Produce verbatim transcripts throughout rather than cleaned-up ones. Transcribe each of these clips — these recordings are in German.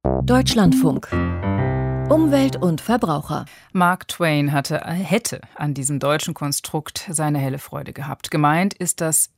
Deutschlandfunk. Umwelt und Verbraucher. Mark Twain hatte, hätte an diesem deutschen Konstrukt seine helle Freude gehabt. Gemeint ist das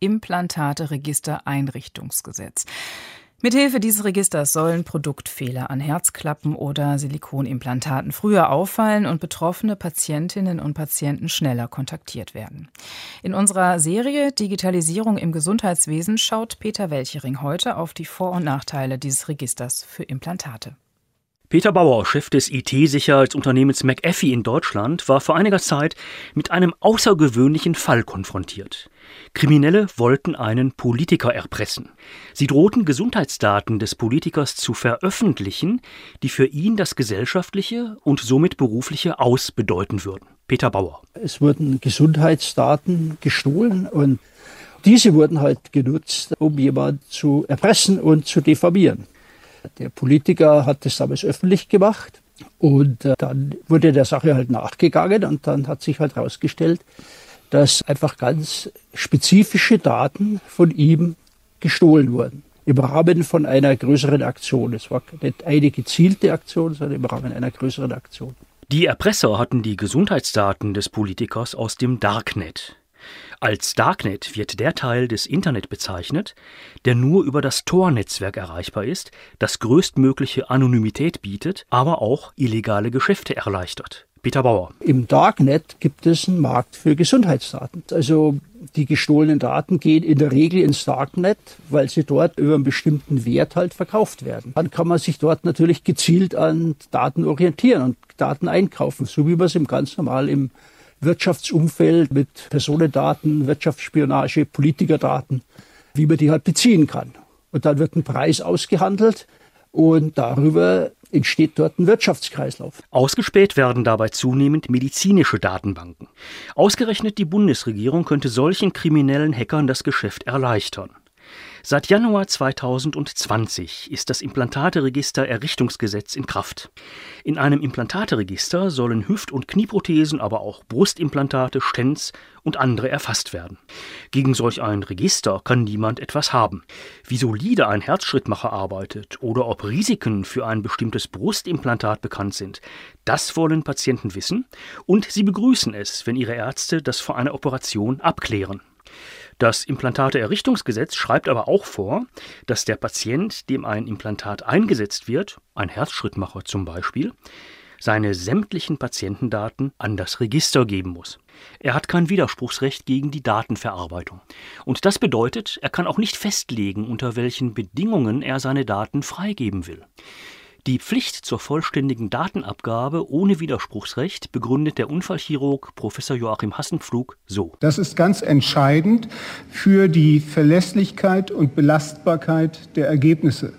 Implantate-Register-Einrichtungsgesetz. Mithilfe dieses Registers sollen Produktfehler an Herzklappen oder Silikonimplantaten früher auffallen und betroffene Patientinnen und Patienten schneller kontaktiert werden. In unserer Serie Digitalisierung im Gesundheitswesen schaut Peter Welchering heute auf die Vor- und Nachteile dieses Registers für Implantate. Peter Bauer, Chef des I T-Sicherheitsunternehmens McAfee in Deutschland, war vor einiger Zeit mit einem außergewöhnlichen Fall konfrontiert. Kriminelle wollten einen Politiker erpressen. Sie drohten Gesundheitsdaten des Politikers zu veröffentlichen, die für ihn das gesellschaftliche und somit berufliche Aus bedeuten würden. Peter Bauer. Es wurden Gesundheitsdaten gestohlen und diese wurden halt genutzt, um jemanden zu erpressen und zu diffamieren. Der Politiker hat das damals öffentlich gemacht und äh, dann wurde der Sache halt nachgegangen und dann hat sich halt herausgestellt, dass einfach ganz spezifische Daten von ihm gestohlen wurden. Im Rahmen von einer größeren Aktion. Es war nicht eine gezielte Aktion, sondern im Rahmen einer größeren Aktion. Die Erpresser hatten die Gesundheitsdaten des Politikers aus dem Darknet. Als Darknet wird der Teil des Internet bezeichnet, der nur über das Tor-Netzwerk erreichbar ist, das größtmögliche Anonymität bietet, aber auch illegale Geschäfte erleichtert. Peter Bauer. Im Darknet gibt es einen Markt für Gesundheitsdaten. Also die gestohlenen Daten gehen in der Regel ins Darknet, weil sie dort über einen bestimmten Wert halt verkauft werden. Dann kann man sich dort natürlich gezielt an Daten orientieren und Daten einkaufen, so wie man es im ganz normal im Wirtschaftsumfeld mit Personendaten, Wirtschaftsspionage, Politikerdaten, wie man die halt beziehen kann. Und dann wird ein Preis ausgehandelt und darüber entsteht dort ein Wirtschaftskreislauf. Ausgespäht werden dabei zunehmend medizinische Datenbanken. Ausgerechnet die Bundesregierung könnte solchen kriminellen Hackern das Geschäft erleichtern. Seit Januar zweitausendzwanzig ist das Implantate-Register-Errichtungsgesetz in Kraft. In einem Implantate-Register sollen Hüft- und Knieprothesen, aber auch Brustimplantate, Stents und andere erfasst werden. Gegen solch ein Register kann niemand etwas haben. Wie solide ein Herzschrittmacher arbeitet oder ob Risiken für ein bestimmtes Brustimplantat bekannt sind, das wollen Patienten wissen und sie begrüßen es, wenn ihre Ärzte das vor einer Operation abklären. Das Implantate-Errichtungsgesetz schreibt aber auch vor, dass der Patient, dem ein Implantat eingesetzt wird, ein Herzschrittmacher zum Beispiel, seine sämtlichen Patientendaten an das Register geben muss. Er hat kein Widerspruchsrecht gegen die Datenverarbeitung. Und das bedeutet, er kann auch nicht festlegen, unter welchen Bedingungen er seine Daten freigeben will. Die Pflicht zur vollständigen Datenabgabe ohne Widerspruchsrecht begründet der Unfallchirurg Professor Joachim Hassenpflug so. Das ist ganz entscheidend für die Verlässlichkeit und Belastbarkeit der Ergebnisse.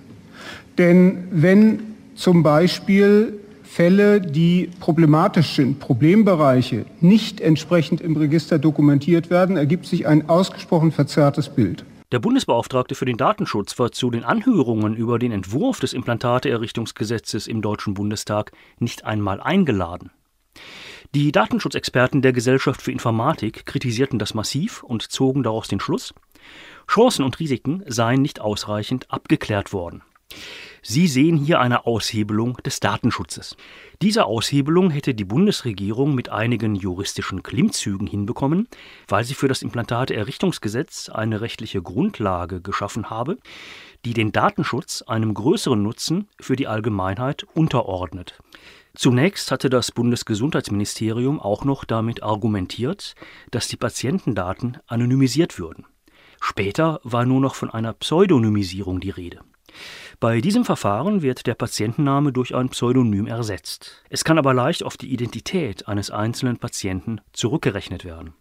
Denn wenn zum Beispiel Fälle, die problematisch sind, Problembereiche, nicht entsprechend im Register dokumentiert werden, ergibt sich ein ausgesprochen verzerrtes Bild. Der Bundesbeauftragte für den Datenschutz war zu den Anhörungen über den Entwurf des Implantate-Errichtungsgesetzes im Deutschen Bundestag nicht einmal eingeladen. Die Datenschutzexperten der Gesellschaft für Informatik kritisierten das massiv und zogen daraus den Schluss, Chancen und Risiken seien nicht ausreichend abgeklärt worden. Sie sehen hier eine Aushebelung des Datenschutzes. Diese Aushebelung hätte die Bundesregierung mit einigen juristischen Klimmzügen hinbekommen, weil sie für das Implantate-Errichtungsgesetz eine rechtliche Grundlage geschaffen habe, die den Datenschutz einem größeren Nutzen für die Allgemeinheit unterordnet. Zunächst hatte das Bundesgesundheitsministerium auch noch damit argumentiert, dass die Patientendaten anonymisiert würden. Später war nur noch von einer Pseudonymisierung die Rede. Bei diesem Verfahren wird der Patientenname durch ein Pseudonym ersetzt. Es kann aber leicht auf die Identität eines einzelnen Patienten zurückgerechnet werden.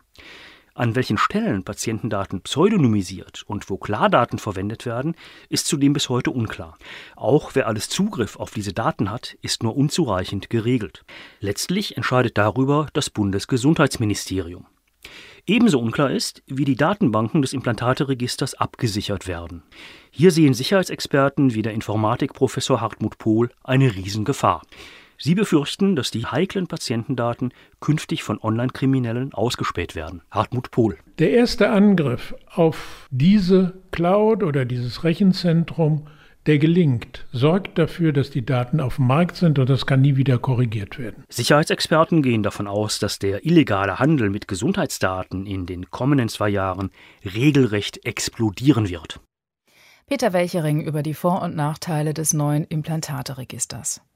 An welchen Stellen Patientendaten pseudonymisiert und wo Klardaten verwendet werden, ist zudem bis heute unklar. Auch wer alles Zugriff auf diese Daten hat, ist nur unzureichend geregelt. Letztlich entscheidet darüber das Bundesgesundheitsministerium. Ebenso unklar ist, wie die Datenbanken des Implantate-Registers abgesichert werden. Hier sehen Sicherheitsexperten wie der Informatikprofessor Hartmut Pohl eine Riesengefahr. Sie befürchten, dass die heiklen Patientendaten künftig von Online-Kriminellen ausgespäht werden. Hartmut Pohl. Der erste Angriff auf diese Cloud oder dieses Rechenzentrum der gelingt, sorgt dafür, dass die Daten auf dem Markt sind und das kann nie wieder korrigiert werden. Sicherheitsexperten gehen davon aus, dass der illegale Handel mit Gesundheitsdaten in den kommenden zwei Jahren regelrecht explodieren wird. Peter Welchering über die Vor- und Nachteile des neuen Implantateregisters.